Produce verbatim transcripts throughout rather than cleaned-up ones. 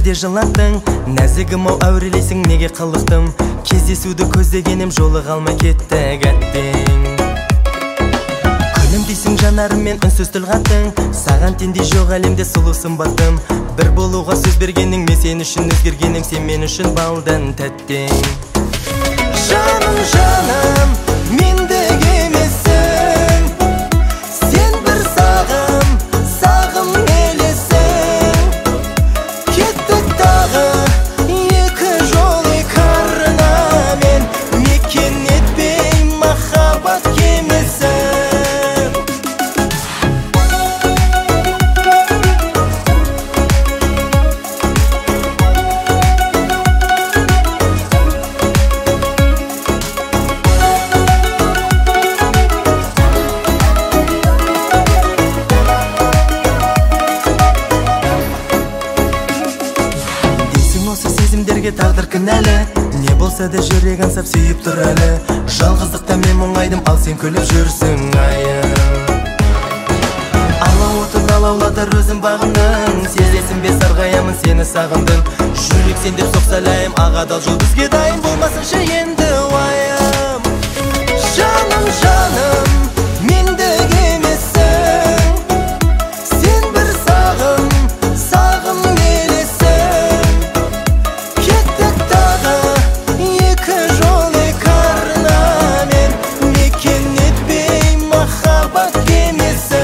де жылаттың, нәзігім ау әурелейсің неге қылықтым. Кездесуді көздегенім жолыға алмай кетті әттең. Күнім дейсің жанарыммен үнсіз тіл қаттың, саған теңдей жоқ әлемде сұлу сымбаттым. Бір болуға сөз бергенің, мен сен үшін өзгергенім, сен мен үшін балдан тәттең. Жаным, жаным, мендік емессің, сен бір сағым, сағым елесің. Кеттік тағы екі жол екі арнамен, мекен етпей махаббат кемесін. Осы сезімдерге тағдыр кінәлі, не болса да жүрек аңсап сүйіп тұр әлі. Жалғыздықта мен мұңайдым, ал сен күліп жүрсің айым. Алауытын алаулатыр өзім бағымның, сезесің бе сарғаямын сені сағындым. Жүрек сен деп соқса ләйім, ағадал жол бізге дайын, болмасыншы енді уайым. Жаным, жаным, мендік емессің, сен бір сағым, сағым елесің. Кеттік тағы екі жол екі арнамен, мекен етпей махаббат кемесін.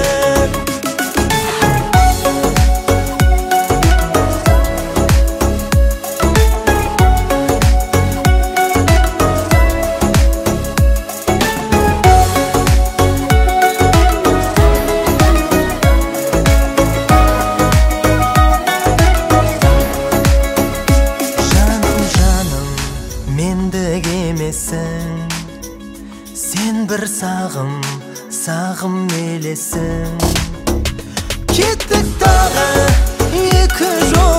Мендік емессің, сен бір сағым, сағым елесің. Кеттік тағы екі жол